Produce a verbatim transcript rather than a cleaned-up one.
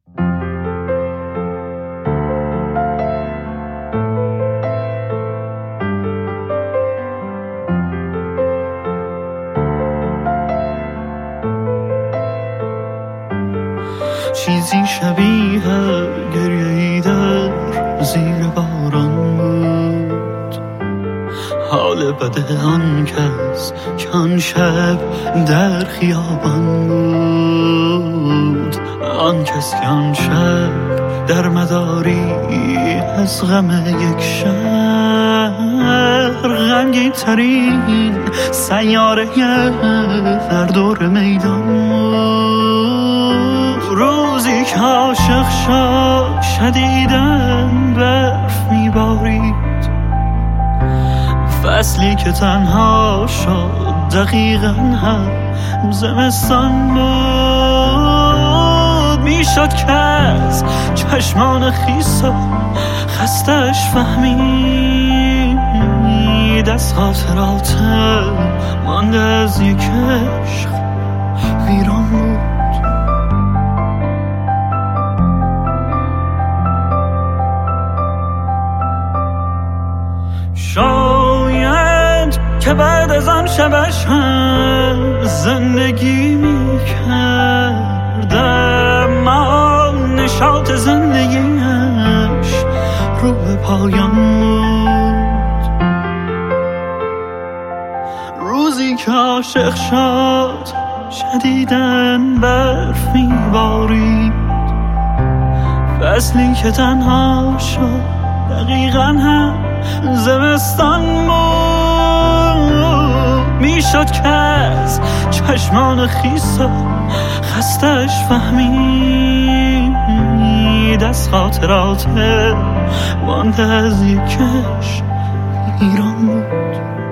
چیزی شبیه گریه‌ای در زیر باران بود، حال بده آن کس که آن شب در خیابان بود، آن کس که آن شب در مداری از غم یک شهر غمگین ترین سیاره در دور میدان بود. روزی که عاشق شد شدیدن برف میبارید، فصلی که تنها شد دقیقاً هم زمستان بود. میشد که از چشمان خیسا خستش فهمید، از خاطرات مانده از یک عشق ویران بود. شاید که بعد از آن شبش هم زندگی میکردم، ما نشاط زندگیش رو به پایان بود. روزی که عاشق شد شدیدن برف میبارید، فصلی که تنها شد دقیقاً هم زمستان بود. میشد که از چشمان خیسا خستش فهمید، از خاطرات مانده از یک عشق ایران بود.